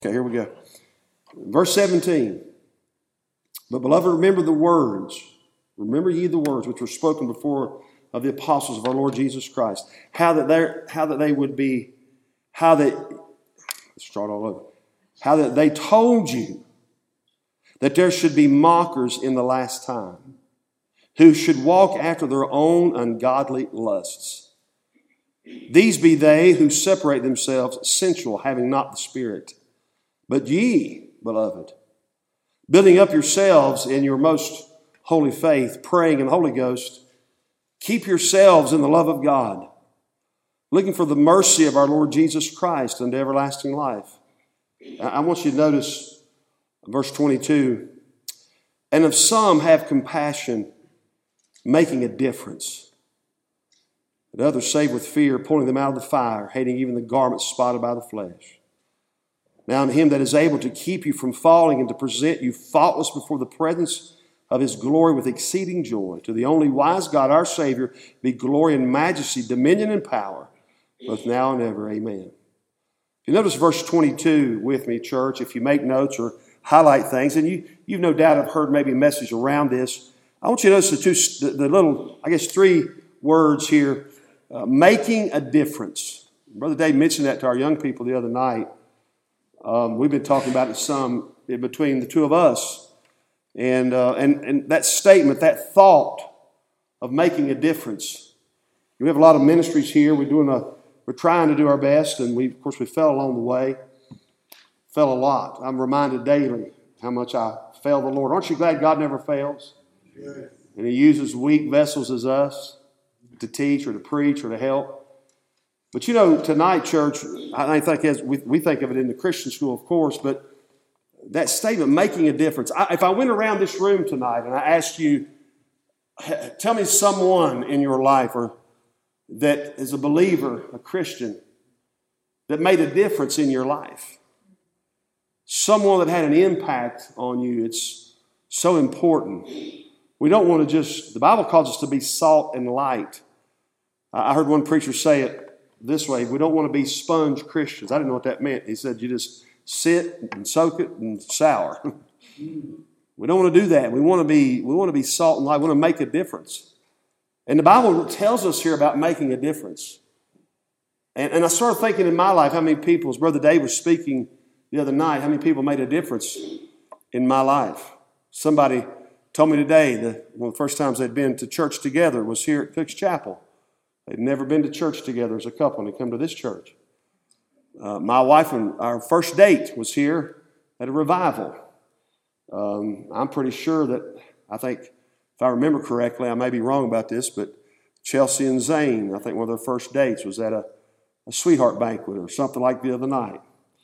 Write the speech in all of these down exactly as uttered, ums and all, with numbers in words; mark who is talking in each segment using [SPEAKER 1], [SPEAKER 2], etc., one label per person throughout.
[SPEAKER 1] Okay, here we go. Verse seventeen. But beloved, remember the words. Remember ye the words which were spoken before of the apostles of our Lord Jesus Christ. How that they how that they would be, how that let's start all over. How that they told you that there should be mockers in the last time, who should walk after their own ungodly lusts. These be they who separate themselves sensual, having not the Spirit. But ye, beloved, building up yourselves in your most holy faith, praying in the Holy Ghost, keep yourselves in the love of God, looking for the mercy of our Lord Jesus Christ unto everlasting life. I want you to notice verse twenty-two. And of some have compassion, making a difference. But others save with fear, pulling them out of the fire, hating even the garments spotted by the flesh. Now unto him that is able to keep you from falling and to present you faultless before the presence of his glory with exceeding joy, to the only wise God, our Savior, be glory and majesty, dominion and power, both now and ever. Amen. If you notice verse twenty-two with me, church, if you make notes or highlight things, and you, you've no doubt have heard maybe a message around this, I want you to notice the two, the, the little, I guess, three words here, uh, making a difference. Brother Dave mentioned that to our young people the other night. Um, we've been talking about it some in between the two of us. And, uh, and, and that statement, that thought of making a difference. We have a lot of ministries here. We're doing a, we're trying to do our best, and we, of course, we fell along the way. Fell a lot. I'm reminded daily how much I fail the Lord. Aren't you glad God never fails? Yes. And He uses weak vessels as us to teach or to preach or to help. But you know, tonight, church, I think as we, we think of it in the Christian school, of course, but that statement, making a difference. I, if I went around this room tonight and I asked you, tell me someone in your life or that is a believer, a Christian, that made a difference in your life. Someone that had an impact on you. It's so important. We don't want to just, the Bible calls us to be salt and light. I heard one preacher say it this way, we don't want to be sponge Christians. I didn't know what that meant. He said you just sit and soak it and sour. We don't want to do that. We want to be, we want to be salt and light. We want to make a difference. And the Bible tells us here about making a difference. And, and I started thinking in my life how many people, as Brother Dave was speaking the other night, how many people made a difference in my life. Somebody told me today that one of the first times they'd been to church together was here at Cook's Chapel. They'd never been to church together as a couple, and they come to this church. Uh, my wife and our first date was here at a revival. Um, I'm pretty sure that, I think, if I remember correctly, I may be wrong about this, but Chelsea and Zane, I think one of their first dates was at a, a sweetheart banquet or something like the other night.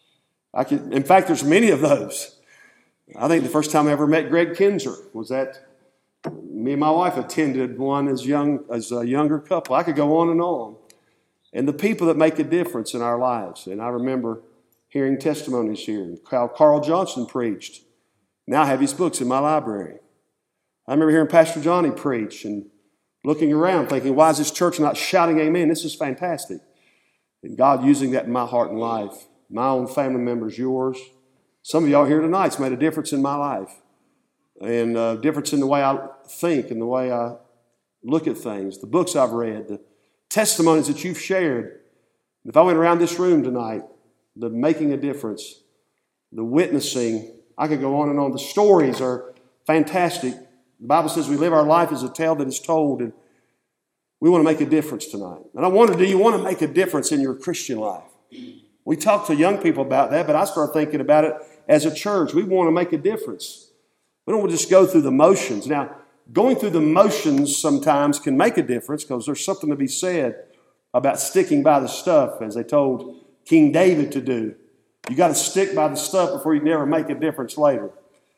[SPEAKER 1] I could, in fact, there's many of those. I think the first time I ever met Greg Kinzer was that me and my wife attended one as young as a younger couple. I could go on and on. And the people that make a difference in our lives. And I remember hearing testimonies here. How Carl Johnson preached. Now I have his books in my library. I remember hearing Pastor Johnny preach and looking around thinking, why is this church not shouting amen? This is fantastic. And God using that in my heart and life. My own family members, yours. Some of y'all here tonight has made a difference in my life. And a difference in the way I think and the way I look at things. The books I've read, the testimonies that you've shared. If I went around this room tonight, the making a difference, the witnessing, I could go on and on. The stories are fantastic. The Bible says we live our life as a tale that is told, and we want to make a difference tonight. And I wonder, do you want to make a difference in your Christian life? We talk to young people about that, but I start thinking about it as a church. We want to make a difference. We don't want to just go through the motions. Now, going through the motions sometimes can make a difference because there's something to be said about sticking by the stuff, as they told King David to do. You got to stick by the stuff before you can ever make a difference later.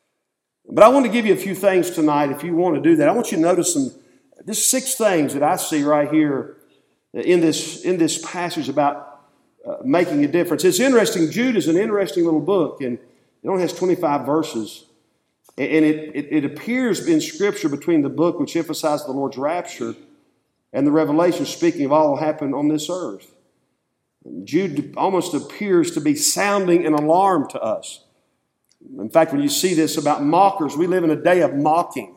[SPEAKER 1] But I want to give you a few things tonight if you want to do that. I want you to notice some, just six things that I see right here in this, in this passage about uh, making a difference. It's interesting. Jude is an interesting little book, and it only has twenty-five verses. And it, it, it appears in Scripture between the book which emphasizes the Lord's rapture and the Revelation speaking of all that will happen on this earth. Jude almost appears to be sounding an alarm to us. In fact, when you see this about mockers, we live in a day of mocking.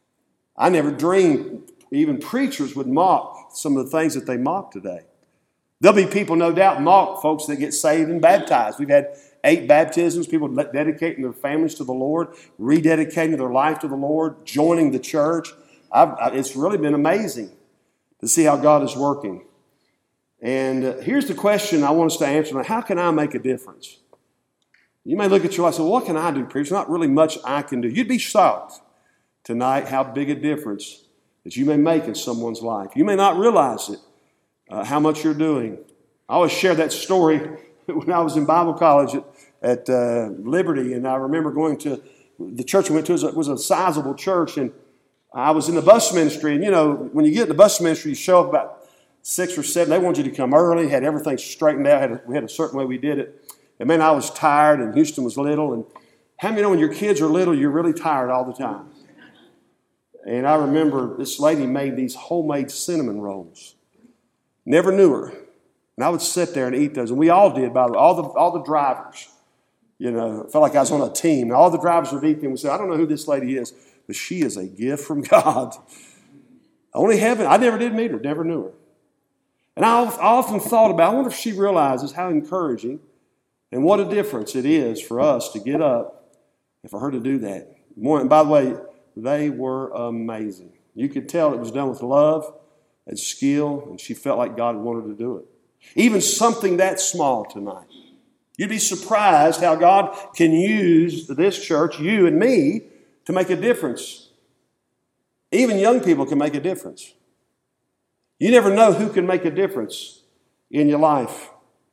[SPEAKER 1] I never dreamed even preachers would mock some of the things that they mock today. There'll be people, no doubt, mock folks that get saved and baptized. We've had eight baptisms, people dedicating their families to the Lord, rededicating their life to the Lord, joining the church. I've, I, it's really been amazing to see how God is working. And uh, here's the question I want us to answer. How can I make a difference? You may look at your life and say, well, what can I do, preacher? There's not really much I can do. You'd be shocked tonight how big a difference that you may make in someone's life. You may not realize it, uh, how much you're doing. I always share that story when I was in Bible college at, at uh, Liberty, and I remember going to the church we went to was a, was a sizable church, and I was in the bus ministry. And, you know, when you get in the bus ministry, you show up about six or seven. They wanted you to come early, had everything straightened out. Had a, we had a certain way we did it. And, man, I was tired, and Houston was little. And how many know when your kids are little, you're really tired all the time? And I remember this lady made these homemade cinnamon rolls. Never knew her. And I would sit there and eat those. And we all did, by the way, all the, all the drivers. You know, I felt like I was on a team. And all the drivers would eat them. We said, I don't know who this lady is, but she is a gift from God. Only heaven. I never did meet her, never knew her. And I often thought about, I wonder if she realizes how encouraging and what a difference it is for us to get up and for her to do that. And by the way, they were amazing. You could tell it was done with love and skill, and she felt like God wanted her to do it. Even something that small tonight. You'd be surprised how God can use this church, you and me, to make a difference. Even young people can make a difference. You never know who can make a difference in your life.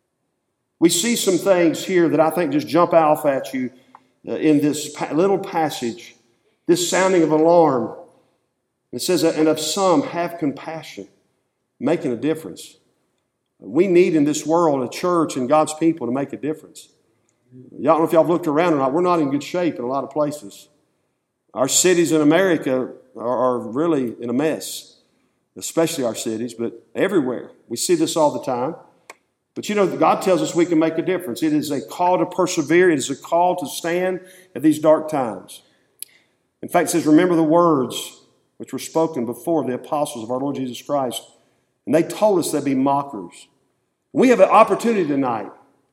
[SPEAKER 1] We see some things here that I think just jump off at you uh, in this pa- little passage, this sounding of alarm. It says, and of some have compassion, making a difference. We need in this world a church and God's people to make a difference. Y'all don't know if y'all have looked around or not. We're not in good shape in a lot of places. Our cities in America are, are really in a mess, especially our cities, but everywhere. We see this all the time. But you know, God tells us we can make a difference. It is a call to persevere. It is a call to stand at these dark times. In fact, it says, remember the words which were spoken before the apostles of our Lord Jesus Christ. And they told us they'd be mockers. We have an opportunity tonight.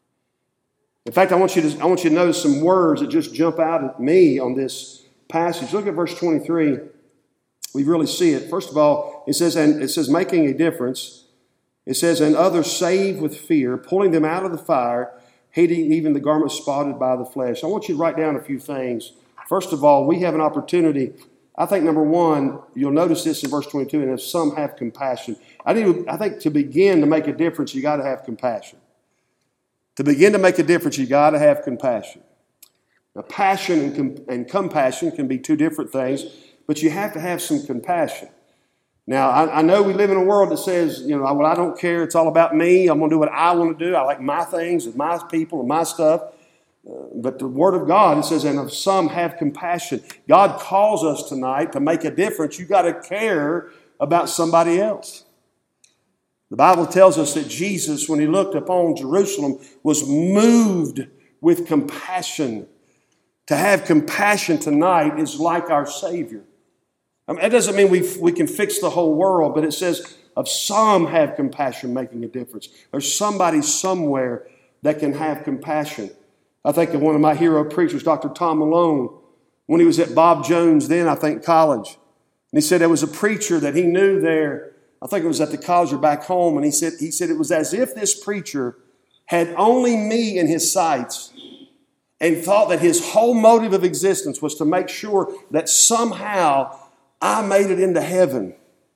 [SPEAKER 1] In fact, I want you to, I want you to notice some words that just jump out at me on this passage. Look at verse twenty-three. We really see it. First of all, it says, and it says, making a difference. It says, and others saved with fear, pulling them out of the fire, hating even the garment spotted by the flesh. I want you to write down a few things. First of all, we have an opportunity. I think, number one, you'll notice this in verse twenty-two, and if some have compassion. I, need, I think to begin to make a difference, you got to have compassion. To begin to make a difference, you got to have compassion. Now, passion and, com- and compassion can be two different things, but you have to have some compassion. Now, I, I know we live in a world that says, you know, well, I don't care. It's all about me. I'm going to do what I want to do. I like my things and my people and my stuff. Uh, but the Word of God, it says, and of some have compassion. God calls us tonight to make a difference. You've got to care about somebody else. The Bible tells us that Jesus, when he looked upon Jerusalem, was moved with compassion. To have compassion tonight is like our Savior. I mean, that doesn't mean we we can fix the whole world, but it says of some have compassion making a difference. There's somebody somewhere that can have compassion. I think of one of my hero preachers, Doctor Tom Malone, when he was at Bob Jones then, I think, college. And he said there was a preacher that he knew there. I think it was at the college or back home. And he said, he said it was as if this preacher had only me in his sights and thought that his whole motive of existence was to make sure that somehow I made it into heaven.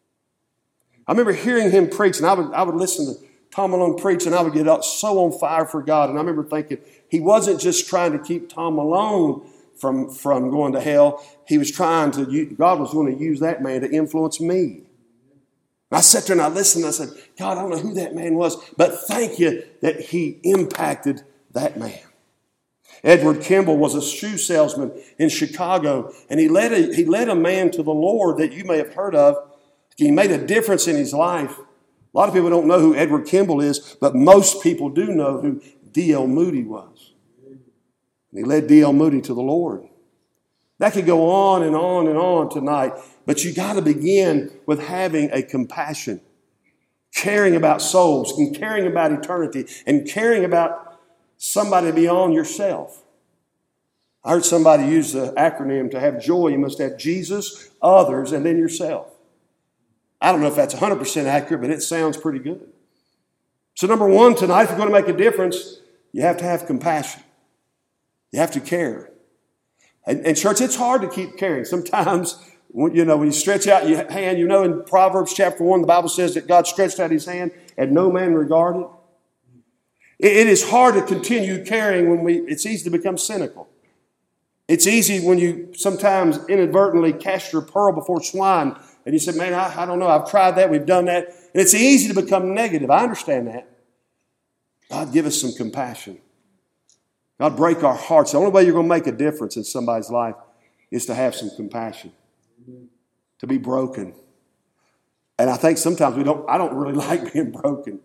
[SPEAKER 1] I remember hearing him preach, and I would, I would listen to Tom Malone preach, and I would get so on fire for God. And I remember thinking, he wasn't just trying to keep Tom Malone from, from going to hell. He was trying to, God was going to use that man to influence me. And I sat there and I listened, and I said, God, I don't know who that man was, but thank you that he impacted that man. Edward Kimball was a shoe salesman in Chicago, and he led a, he led a man to the Lord that you may have heard of. He made a difference in his life. A lot of people don't know who Edward Kimball is, but most people do know who D L Moody was. And he led D L Moody to the Lord. That could go on and on and on tonight, but you got to begin with having a compassion, caring about souls and caring about eternity and caring about somebody beyond yourself. I heard somebody use the acronym to have joy. You must have Jesus, others, and then yourself. I don't know if that's one hundred percent accurate, but it sounds pretty good. So number one tonight, if you're going to make a difference, you have to have compassion. You have to care. And, and church, it's hard to keep caring. Sometimes, when, you know, when you stretch out your hand, you know in Proverbs chapter one, the Bible says that God stretched out his hand and no man regarded. It, it is hard to continue caring when we, it's easy to become cynical. It's easy when you sometimes inadvertently cast your pearl before swine and you say, man, I, I don't know, I've tried that, we've done that. And it's easy to become negative. I understand that. God, give us some compassion. God, break our hearts. The only way you're going to make a difference in somebody's life is to have some compassion, to be broken. And I think sometimes we don't, I don't really like being broken.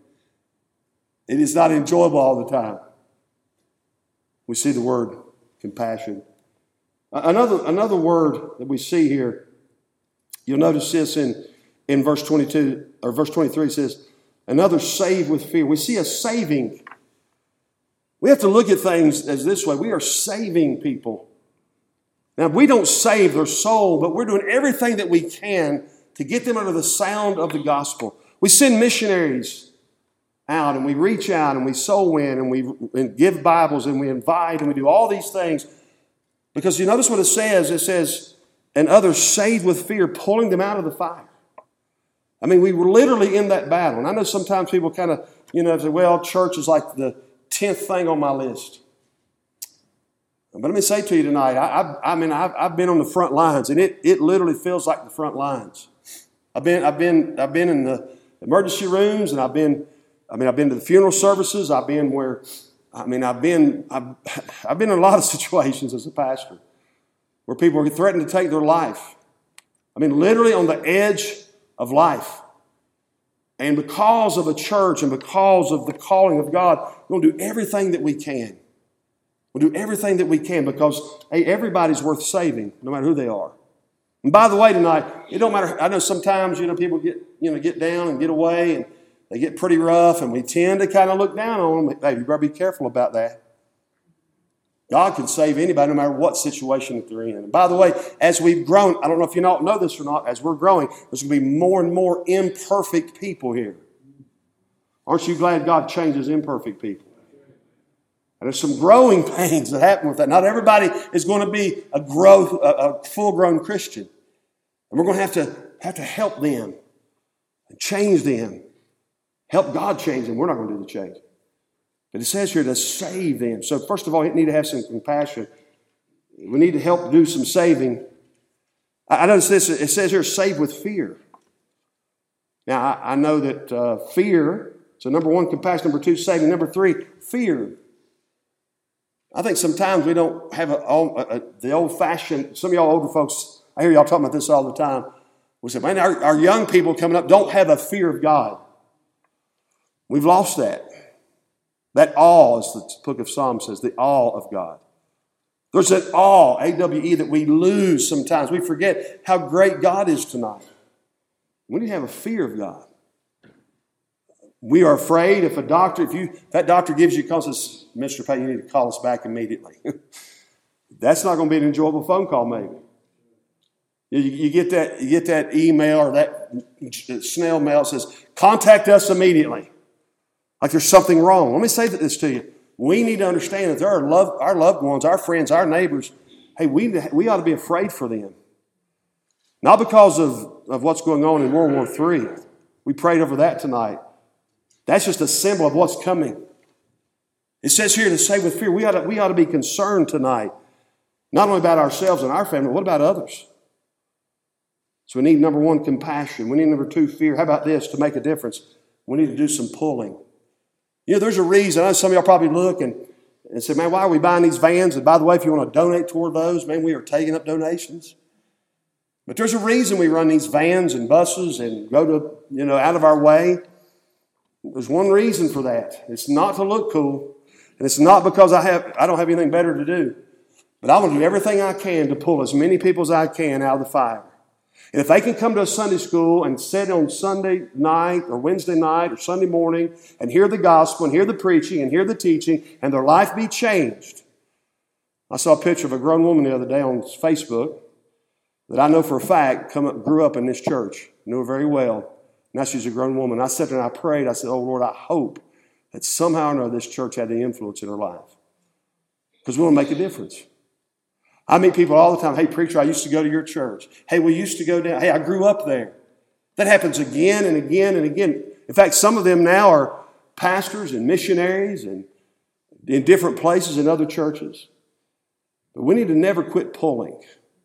[SPEAKER 1] It is not enjoyable all the time. We see the word compassion. Another, another word that we see here, you'll notice this in, in verse twenty-two, or verse twenty-three, it says, another save with fear. We see a saving. We have to look at things as this way. We are saving people. Now, we don't save their soul, but we're doing everything that we can to get them under the sound of the gospel. We send missionaries out, and we reach out, and we soul win, and we and give Bibles, and we invite, and we do all these things. Because you notice what it says. It says, and others saved with fear, pulling them out of the fire. I mean, we were literally in that battle. And I know sometimes people kind of, you know, say, well, church is like the tenth thing on my list. But let me say to you tonight, I, I, I mean, I've, I've been on the front lines, and it, it literally feels like the front lines. I've been, I've been, I've been in the emergency rooms, and I've been, I mean, I've been to the funeral services. I've been where, I mean, I've been, I've, I've been in a lot of situations as a pastor where people are threatening to take their life. I mean, literally on the edge of life. And because of a church and because of the calling of God, we'll do everything that we can. We'll do everything that we can because, hey, everybody's worth saving, no matter who they are. And by the way, tonight, it don't matter. I know sometimes, you know, people get, you know, get down and get away and they get pretty rough, and we tend to kind of look down on them. Hey, you better be careful about that. God can save anybody no matter what situation that they're in. And by the way, as we've grown, I don't know if you know this or not, as we're growing, there's going to be more and more imperfect people here. Aren't you glad God changes imperfect people? And there's some growing pains that happen with that. Not everybody is going to be a growth, a, a full-grown Christian. And we're going to have to have to help them and change them. Help God change them. We're not going to do the change. But it says here to save them. So first of all, we need to have some compassion. We need to help do some saving. I notice this. It says here, save with fear. Now, I, I know that uh, fear, so number one, compassion. Number two, saving. Number three, fear. I think sometimes we don't have a, a, a, the old-fashioned, some of y'all older folks, I hear y'all talking about this all the time. We say, man, our, our young people coming up don't have a fear of God. We've lost that. That awe, as the book of Psalms says, the awe of God. There's that awe, A W E, that we lose sometimes. We forget how great God is tonight. We need to have a fear of God. We are afraid if a doctor, if you if that doctor gives you, calls us, Mister Payne, you need to call us back immediately. That's not going to be an enjoyable phone call, maybe. You, you get that you get that email or that snail mail that says, contact us immediately. Like there's something wrong. Let me say this to you. We need to understand that there are love, our loved ones, our friends, our neighbors. Hey, we, we ought to be afraid for them. Not because of, of what's going on in World War Three. We prayed over that tonight. That's just a symbol of what's coming. It says here to say with fear, we ought to, we ought to be concerned tonight. Not only about ourselves and our family, but what about others? So we need, number one, compassion. We need, number two, fear. How about this? To make a difference, we need to do some pulling. You know, there's a reason. I know some of y'all probably look and, and say, man, why are we buying these vans? And by the way, if you want to donate toward those, man, we are taking up donations. But there's a reason we run these vans and buses and go to, you know, out of our way. There's one reason for that. It's not to look cool, and it's not because I have I don't have anything better to do. But I want to do everything I can to pull as many people as I can out of the fire. And if they can come to a Sunday school and sit on Sunday night or Wednesday night or Sunday morning and hear the gospel and hear the preaching and hear the teaching and their life be changed. I saw a picture of a grown woman the other day on Facebook that I know for a fact come up, grew up in this church. Knew her very well. Now she's a grown woman. I sat there and I prayed. I said, oh, Lord, I hope that somehow or another this church had the influence in her life. Because we want to make a difference. I meet people all the time. Hey, preacher, I used to go to your church. Hey, we used to go down. Hey, I grew up there. That happens again and again and again. In fact, some of them now are pastors and missionaries and in different places in other churches. But we need to never quit pulling.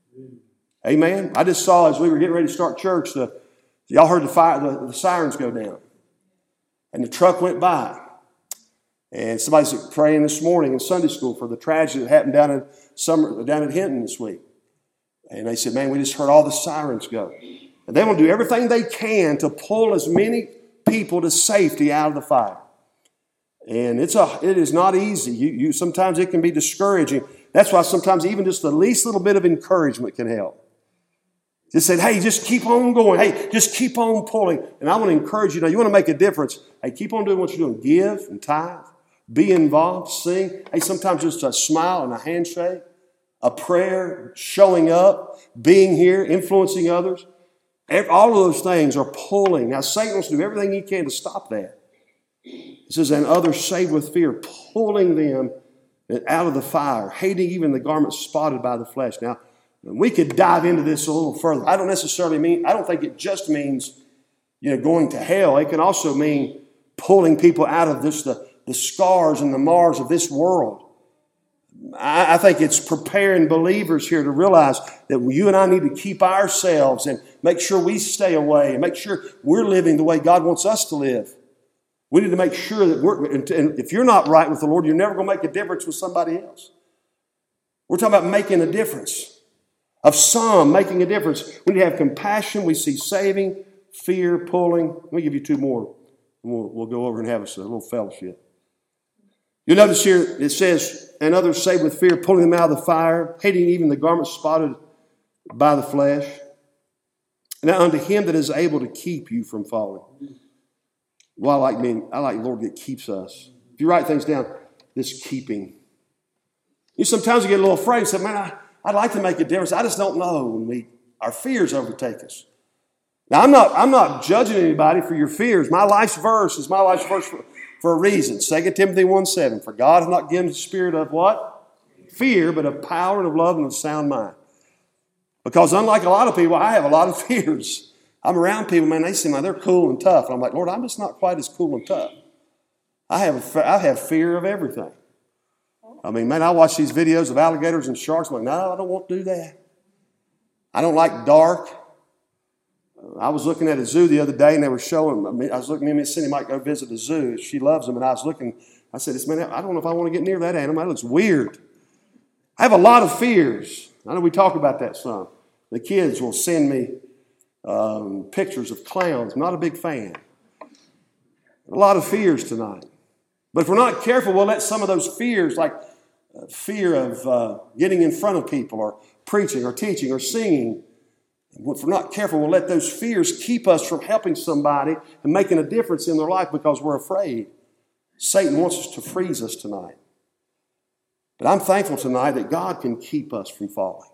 [SPEAKER 1] Amen? I just saw as we were getting ready to start church, the, y'all heard the, fire, the, the sirens go down. And the truck went by. And somebody's praying this morning in Sunday school for the tragedy that happened down in summer, down at Hinton this week. And they said, man, we just heard all the sirens go. And they want to do everything they can to pull as many people to safety out of the fire. And it's a, it is not easy. You, you, sometimes it can be discouraging. That's why sometimes even just the least little bit of encouragement can help. Just said, hey, just keep on going. Hey, just keep on pulling. And I want to encourage you. Now, you want to make a difference. Hey, keep on doing what you're doing. Give and tithe. Be involved, sing. Hey, sometimes just a smile and a handshake, a prayer, showing up, being here, influencing others. All of those things are pulling. Now, Satan wants to do everything he can to stop that. It says, and others saved with fear, pulling them out of the fire, hating even the garments spotted by the flesh. Now, we could dive into this a little further. I don't necessarily mean, I don't think it just means, you know, going to hell. It can also mean pulling people out of this, the the scars and the mars of this world. I, I think it's preparing believers here to realize that you and I need to keep ourselves and make sure we stay away and make sure we're living the way God wants us to live. We need to make sure that we're, and if you're not right with the Lord, you're never going to make a difference with somebody else. We're talking about making a difference. Of some making a difference. We need to have compassion. We see saving, fear, pulling. Let me give you two more. And we'll, we'll go over and have us a little fellowship. You'll notice here it says, and others saved with fear, pulling them out of the fire, hating even the garments spotted by the flesh. Now unto him that is able to keep you from falling. Well, I like being, I like the Lord that keeps us. If you write things down, this keeping. You sometimes you get a little afraid and say, man, I, I'd like to make a difference. I just don't know when we our fears overtake us. Now I'm not I'm not judging anybody for your fears. My life's verse is my life's verse for For a reason. Second Timothy one seven. For God has not given the spirit of what? Fear, but of power and of love and of sound mind. Because unlike a lot of people, I have a lot of fears. I'm around people, man, they seem like they're cool and tough. And I'm like, Lord, I'm just not quite as cool and tough. I have, a, I have fear of everything. I mean, man, I watch these videos of alligators and sharks. I'm like, no, I don't want to do that. I don't like dark. I was looking at a zoo the other day and they were showing, I, mean, I was looking, me and Miss Cindy might go visit the zoo. She loves them. And I was looking, I said, this man, I don't know if I want to get near that animal. That looks weird. I have a lot of fears. I know we talk about that some. The kids will send me um, pictures of clowns. I'm not a big fan. A lot of fears tonight. But if we're not careful, we'll let some of those fears, like uh, fear of uh, getting in front of people or preaching or teaching or singing, if we're not careful, we'll let those fears keep us from helping somebody and making a difference in their life because we're afraid. Satan wants us to freeze us tonight. But I'm thankful tonight that God can keep us from falling.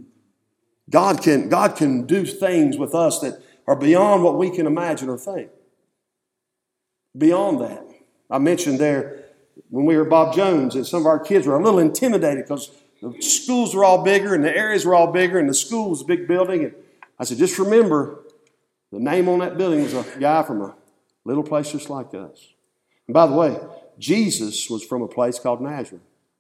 [SPEAKER 1] God can, God can do things with us that are beyond what we can imagine or think. Beyond that. I mentioned there when we were at Bob Jones and some of our kids were a little intimidated because the schools were all bigger and the areas were all bigger and the school was a big building. And I said, just remember, the name on that building was a guy from a little place just like us. And by the way, Jesus was from a place called Nazareth.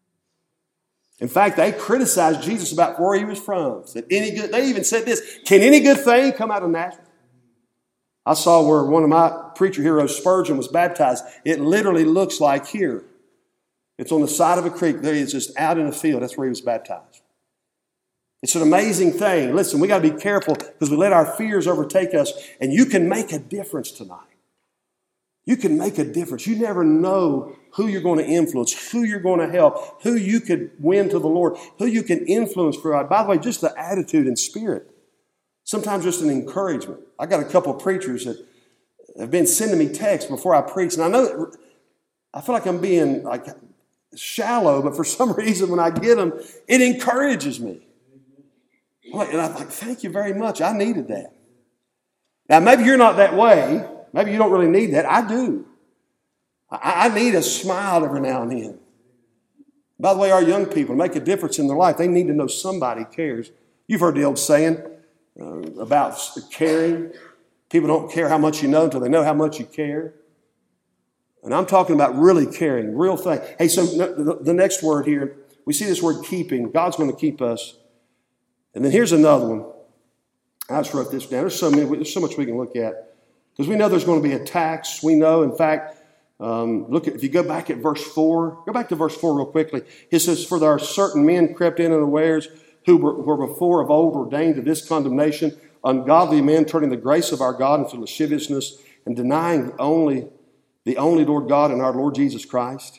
[SPEAKER 1] In fact, they criticized Jesus about where he was from. Said any good, they even said this, can any good thing come out of Nazareth? I saw where one of my preacher heroes, Spurgeon, was baptized. It literally looks like here. It's on the side of a creek. There he is, just out in a field. That's where he was baptized. It's an amazing thing. Listen, we got to be careful because we let our fears overtake us. And you can make a difference tonight. You can make a difference. You never know who you're going to influence, who you're going to help, who you could win to the Lord, who you can influence for God. By the way, just the attitude and spirit. Sometimes just an encouragement. I got a couple of preachers that have been sending me texts before I preach, and I know that I feel like I'm being like shallow, but for some reason when I get them, it encourages me. And I'm like, thank you very much. I needed that. Now, maybe you're not that way. Maybe you don't really need that. I do. I, I need a smile every now and then. By the way, our young people, to make a difference in their life, they need to know somebody cares. You've heard the old saying uh, about caring. People don't care how much you know until they know how much you care. And I'm talking about really caring, real thing. Hey, so the, the next word here, we see this word keeping. God's going to keep us. And then here's another one. I just wrote this down. There's so many. There's so much we can look at. Because we know there's going to be attacks. We know, in fact, um, look at, if you go back at verse four, go back to verse four real quickly. It says, for there are certain men crept in unawares who were, were before of old ordained to this condemnation, ungodly men turning the grace of our God into lasciviousness and denying only the only Lord God and our Lord Jesus Christ.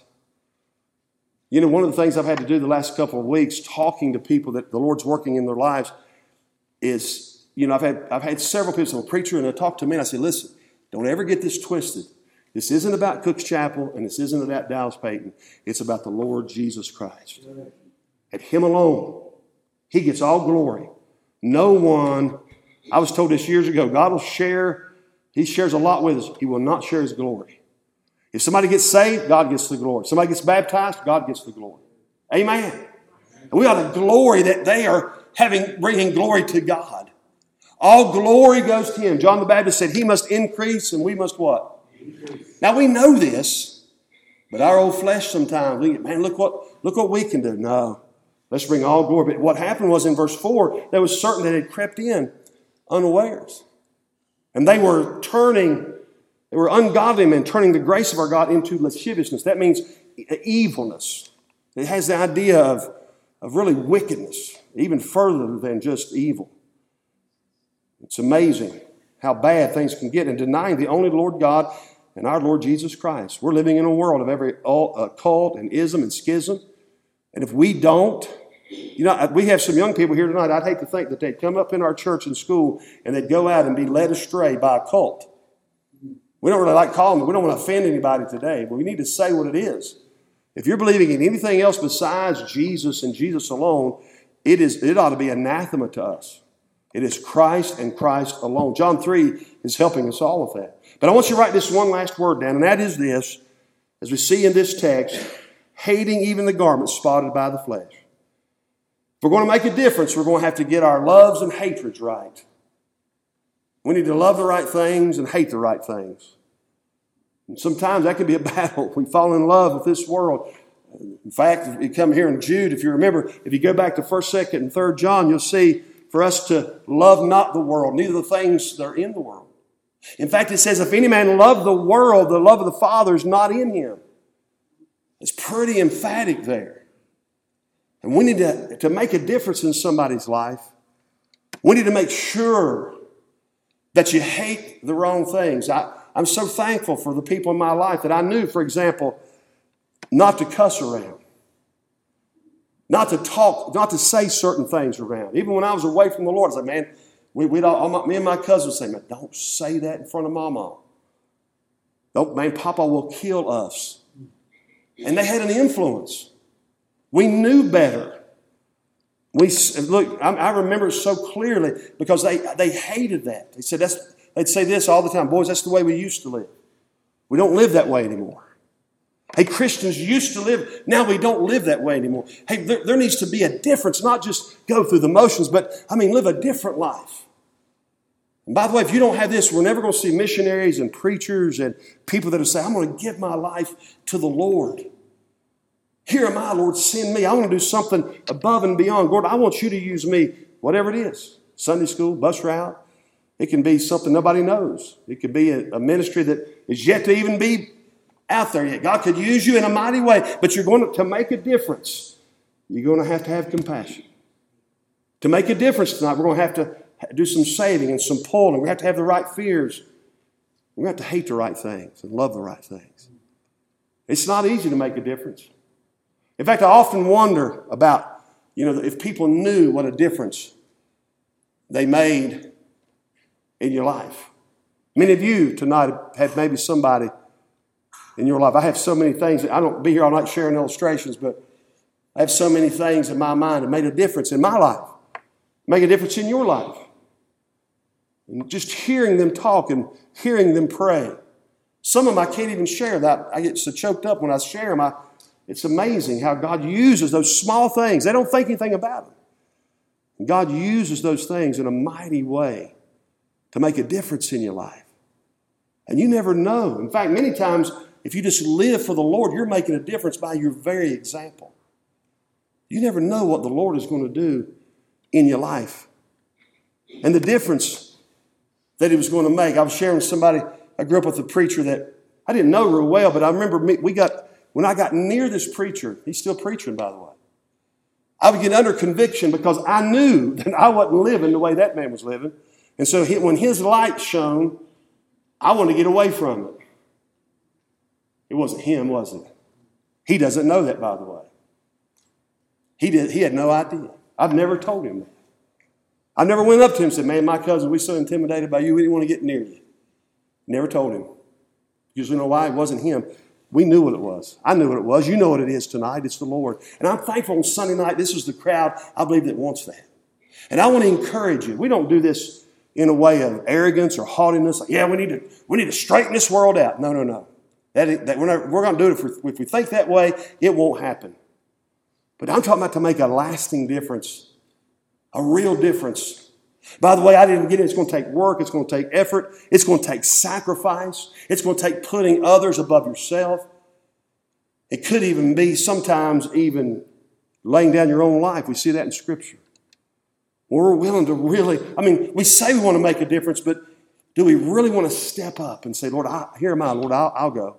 [SPEAKER 1] You know, one of the things I've had to do the last couple of weeks, talking to people that the Lord's working in their lives, is, you know, I've had I've had several people, a preacher, and they talk to me, and I say, listen, don't ever get this twisted. This isn't about Cook's Chapel, and this isn't about Dallas Payton. It's about the Lord Jesus Christ. At Him alone, He gets all glory. No one, I was told this years ago, God will share, He shares a lot with us. He will not share His glory. If somebody gets saved, God gets the glory. If somebody gets baptized, God gets the glory. Amen. And we ought to glory that they are having bringing glory to God. All glory goes to Him. John the Baptist said He must increase and we must what? Increase. Now we know this, but our old flesh sometimes, we, man, look what, look what we can do. No, let's bring all glory. But what happened was in verse four, there was certain that had crept in unawares. And they were turning, they were ungodly men, turning the grace of our God into lasciviousness. That means evilness. It has the idea of, of really wickedness, even further than just evil. It's amazing how bad things can get in denying the only Lord God and our Lord Jesus Christ. We're living in a world of every cult and ism and schism. And if we don't, you know, we have some young people here tonight. I'd hate to think that they'd come up in our church and school and they'd go out and be led astray by a cult. We don't really like calling them. We don't want to offend anybody today, but we need to say what it is. If you're believing in anything else besides Jesus and Jesus alone, it is it ought to be anathema to us. It is Christ and Christ alone. John three is helping us all with that. But I want you to write this one last word down, and that is this, as we see in this text, hating even the garment spotted by the flesh. If we're going to make a difference, we're going to have to get our loves and hatreds right. We need to love the right things and hate the right things. And sometimes that can be a battle. We fall in love with this world. In fact, if you come here in Jude, if you remember, if you go back to first, second, and third John, you'll see for us to love not the world, neither the things that are in the world. In fact, it says, if any man love the world, the love of the Father is not in him. It's pretty emphatic there. And we need to, to make a difference in somebody's life. We need to make sure that you hate the wrong things. I, I'm so thankful for the people in my life that I knew, for example, not to cuss around. Not to talk, not to say certain things around. Even when I was away from the Lord, I said, man, we, we'd all, all my, me and my cousins would say, man, don't say that in front of Mama. Don't, man, Papa will kill us. And they had an influence. We knew better. We look. I, I remember so clearly because they they hated that. They said that's. They'd say this all the time, boys. That's the way we used to live. We don't live that way anymore. Hey, Christians used to live. Now we don't live that way anymore. Hey, there, there needs to be a difference. Not just go through the motions, but I mean, live a different life. And by the way, if you don't have this, we're never going to see missionaries and preachers and people that will say, I'm going to give my life to the Lord. Here am I, Lord, send me. I want to do something above and beyond. Lord, I want you to use me, whatever it is. Sunday school, bus route. It can be something nobody knows. It could be a, a ministry that is yet to even be out there yet. God could use you in a mighty way, but you're going to, to make a difference. You're going to have to have compassion. To make a difference tonight, we're going to have to do some saving and some pulling. We have to have the right fears. We have to hate the right things and love the right things. It's not easy to make a difference. In fact, I often wonder about, you know, if people knew what a difference they made in your life. Many of you tonight have maybe somebody in your life. I have so many things. That I don't be here all night sharing illustrations, but I have so many things in my mind that made a difference in my life, make a difference in your life. And just hearing them talk and hearing them pray. Some of them I can't even share. That I get so choked up when I share them. I, it's amazing how God uses those small things. They don't think anything about them. And God uses those things in a mighty way to make a difference in your life. And you never know. In fact, many times, if you just live for the Lord, you're making a difference by your very example. You never know what the Lord is going to do in your life. And the difference that He was going to make. I was sharing with somebody, I grew up with a preacher that I didn't know real well, but I remember me, we got, when I got near this preacher, he's still preaching, by the way, I would get under conviction because I knew that I wasn't living the way that man was living. And so he, when his light shone, I wanted to get away from it. It wasn't him, was it? He doesn't know that, by the way. He did. He had no idea. I've never told him that. I never went up to him and said, man, my cousin, we're so intimidated by you, we didn't want to get near you. Never told him. Because you know why? It wasn't him. We knew what it was. I knew what it was. You know what it is tonight. It's the Lord. And I'm thankful on Sunday night, this is the crowd, I believe, that wants that. And I want to encourage you. We don't do this in a way of arrogance or haughtiness. Like, yeah, we need to we need to straighten this world out. No, no, no. That, that we're, not, we're going to do it. If we, if we think that way, it won't happen. But I'm talking about to make a lasting difference, a real difference. By the way, I didn't get it. It's going to take work. It's going to take effort. It's going to take sacrifice. It's going to take putting others above yourself. It could even be sometimes even laying down your own life. We see that in Scripture. We're willing to really, I mean, we say we want to make a difference, but do we really want to step up and say, Lord, I, here am I, Lord, I'll, I'll go.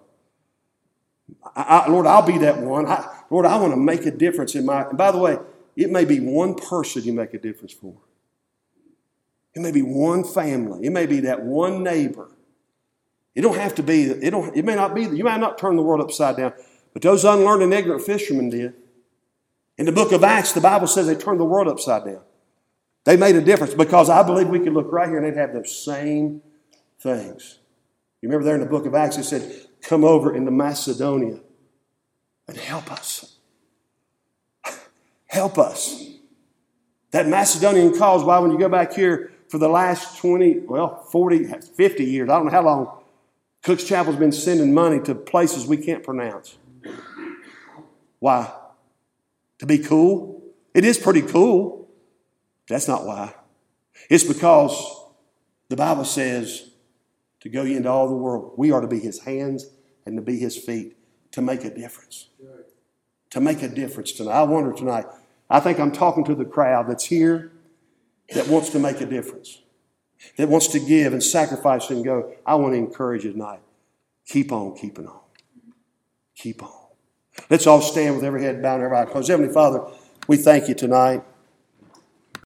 [SPEAKER 1] I, I, Lord, I'll be that one. I, Lord, I want to make a difference in my, and by the way, it may be one person you make a difference for. It may be one family. It may be that one neighbor. It don't have to be, it, don't, it may not be, you might not turn the world upside down, but those unlearned and ignorant fishermen did. In the book of Acts, the Bible says they turned the world upside down. They made a difference because I believe we could look right here and they'd have those same things. You remember there in the book of Acts, it said, come over into Macedonia and help us. Help us. That Macedonian cause, why when you go back here for the last twenty, well, forty, fifty years, I don't know how long, Cook's Chapel's been sending money to places we can't pronounce. Why? To be cool? It is pretty cool. That's not why. It's because the Bible says to go ye into all the world. We are to be His hands and to be His feet to make a difference. To make a difference tonight. I wonder tonight, I think I'm talking to the crowd that's here that wants to make a difference. That wants to give and sacrifice and go. I want to encourage you tonight. Keep on keeping on. Keep on. Let's all stand with every head bowed and every eye closed. Heavenly Father, we thank you tonight.